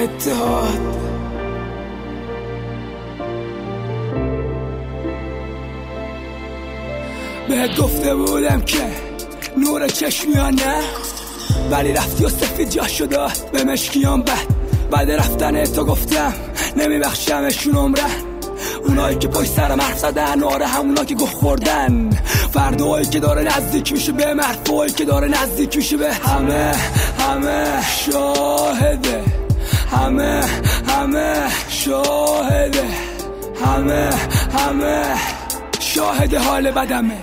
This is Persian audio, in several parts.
اتحاد. بهت گفته بودم که نور چشمیان نه، ولی رفتی و سفید جا شده به مشکیان بعد رفتن تو گفتم نمیبخشمشون عمرن. اونایی که پشت سرم حرف زدن، آره همونا که گوه خوردن. فردایی که داره نزدیک میشه به مرفوعی که داره نزدیک میشه به همه شاهده، همه شاهده، همه شاهد حال بدمه.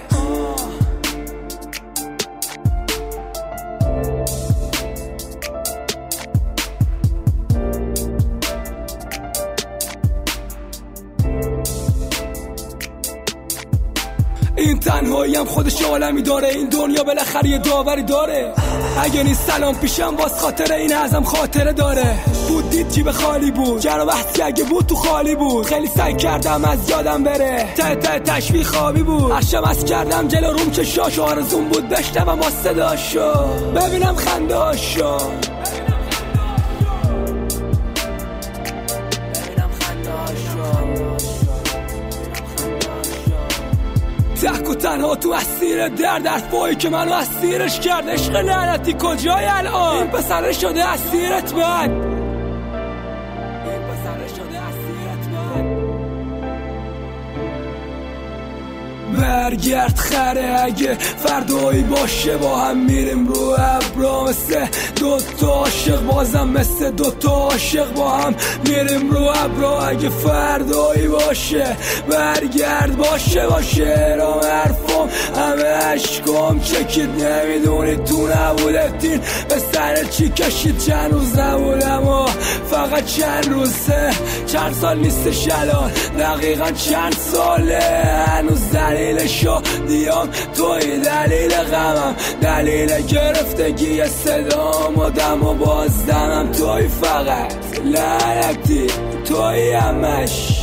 این تنهاییم خودش عالمی داره، این دنیا بالاخره یه داوری داره. اگه نیست سلام پیشم باز خاطره این ازم خاطره داره. بود دید جیب خالی بود، جر و بحثی اگه بود تو خالی بود. خیلی سعی کردم از یادم بره، ته تشویق خوابی بود. هرشم از کردم جلو روم چشاش، آرزون بود بشنوم با صداشو، ببینم خنداشو. تک و تنها تو اسیر درد، حرفایی که منو اسیرش کرد. عشق لعنتی کجای الان؟ این پسره شده اسیرت من. برگرد خره اگه فردایی باشه، با هم میریم رو ابرا مثل دوتا عاشق، بازم مثل دوتا عاشق با هم میریم رو ابرا. اگه فردایی باشه برگرد باشه رام حرفم همه عشقام چکید. نمیدونید تو نبودتین به سر چی کشید. چند روز نبودم و فقط چند روزه، چند سال نیستش الان دقیقا چند ساله. هنوز دلیل شادیام توی، دلیل غمم دلیل گرفتگی صدام و دم و بازدمم توی. فقط لعنتی توی همش.